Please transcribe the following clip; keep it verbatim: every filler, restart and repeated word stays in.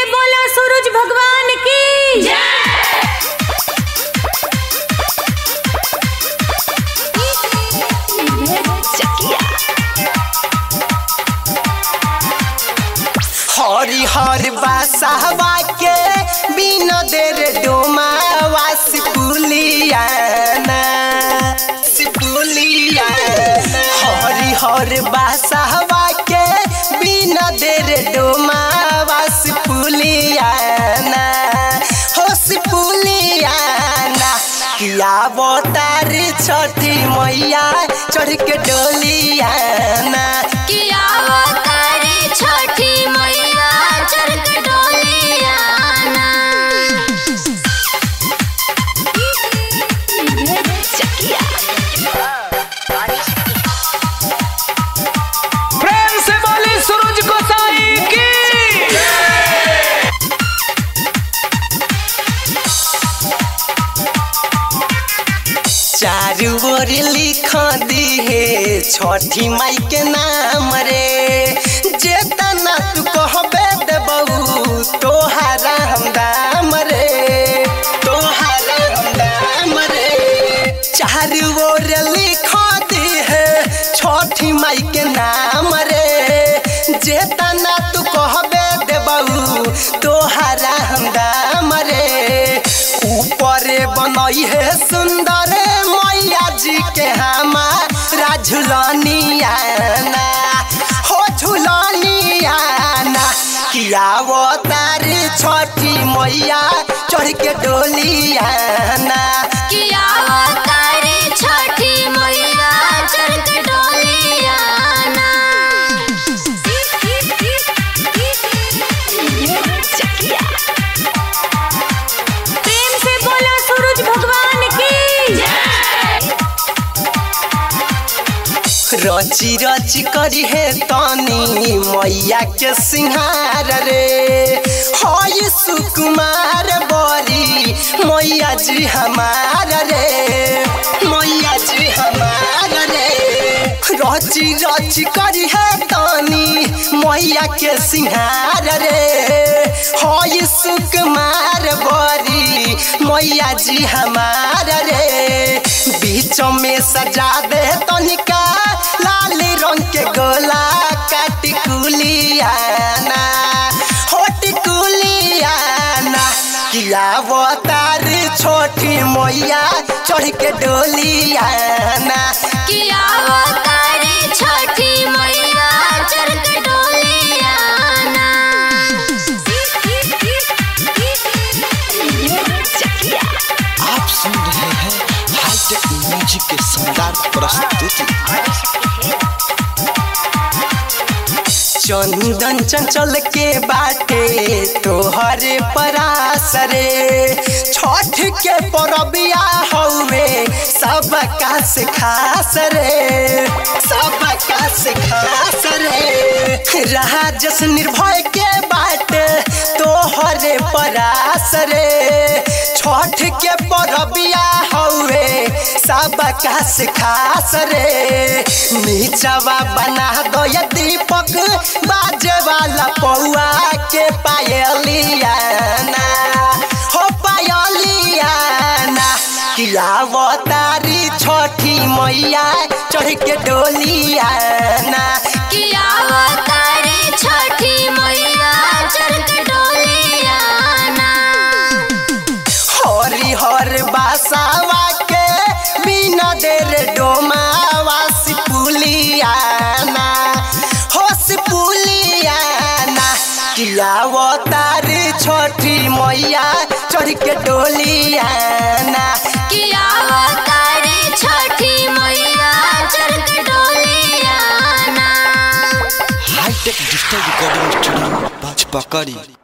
से बोला सूरज भगवान की जय। हरी हर बासावा के बिना देर डोमावा सिपुलियाना सिपुलियाना हरी हर बासावा के बिना देर डोमावा सिपुलियाना हो सिपुलियाना किया बतार छठी मैया चढ़ के डोलियाना किया बतार छठी मैया चढ़ के डोलियाना। प्रेम से बोली सूरज गोसाई की चारू ओर लिख दी है छठी माई के नाम रे जेतना तू कहबे देबहू तोहारा हम दाम रे तोहारा हम दाम रे चारू ओर लिख दी है छठी माई के नाम रे जेतना तू कहबे देबहू तोहारा हम दाम रे ऊपर बनई है सुंदर मैया जी के हमारा झुलनियाना हो झुलनियाना किया वो तार छठी मैया चढ़ के डोलियाना किया बतार छठी मैया चढ़ के डोलियाना। प्रेम से बोला सूरज भगवान की जय। रची रची करी है तनी मैया के सिंहार रे हई सुकुमार बड़ी मैया जी हमार रे मैया जी हमार रे रची रची करी है तनी मैया के सिंहार रे हई सुकुमार बड़ी मैया जी हमार रे बीच में सजा दे तनिका लाल रंग के गोला काटिकुलियाना होटिकुलियाना किया बतार छोटी मैया चढ़ के डोलियाना किया बतार छठी मैया चढ़ के डोलियाना। आप सुन रहे हैं हाईटेक म्यूजिक के शानदार प्रस्तुति। चंदन चंचल के बाटे तोहरे परास रे छठ के परबिया हौवे सबका से खास रे सबका से खास रे राजस निर्भय के बाटे तोहरे परास रे छठ के परबिया हौवे सबका से खास रे नीचवा बना दो ये दीपक बाजे वाला पौआ के पायलियाना हो पायलियाना किया तारी छठी मैया चढ़ के डोलियाना किया बतार छठी मैया चढ़ के डोलियाना। हरी हर बासावा के बिना देर डोमावा सिपुलियाना हो सिपुलियाना किया तार छठी मैया चढ़ के डोलियाना किया बतार छठी मैया चढ़ के डोलियाना। Hitech digital recording studio बाजपकड़ी।